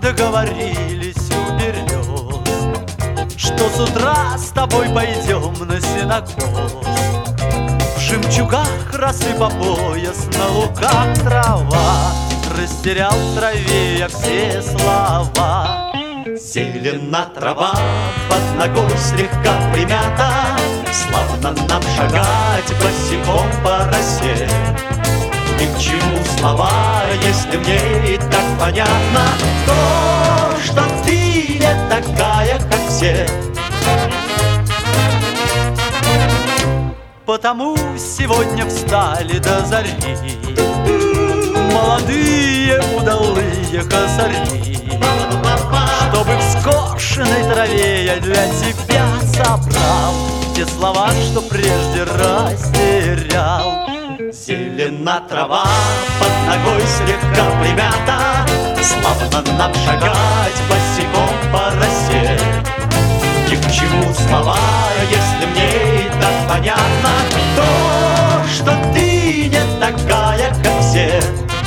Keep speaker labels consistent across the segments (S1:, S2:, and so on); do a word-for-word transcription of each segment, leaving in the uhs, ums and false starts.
S1: договорились у берез, что с утра с тобой пойдем на сенокос. В жемчугах росы по пояс, на луках трава, растерял в траве я все слова. Зелена трава под ногой слегка примята, славно нам шагать босиком по росе. Ни к чему слова, если мне и так понятно то, что ты не такая, как все. Потому сегодня встали до зари молодые удалые косари, чтобы в скошенной траве я для тебя собрал те слова, что прежде растерял. Зелена трава под ногой слегка примята, славно нам шагать босиком по росе. Ни к чему слова, если мне и так понятно то, что ты не такая, как все.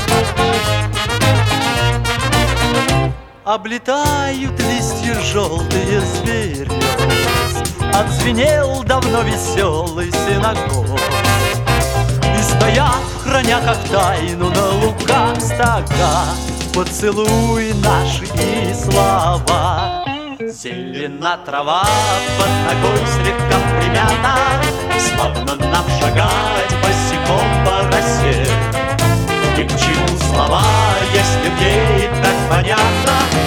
S1: Облетают листья желтые зверь, отзвенел давно веселый сенокос. И стоят, храня как тайну на луках стога, поцелуй наши и слова. Зелена трава под ногой слегка примята, славно нам шагать босиком по росе. Ни к чему слова, если мне и так понятно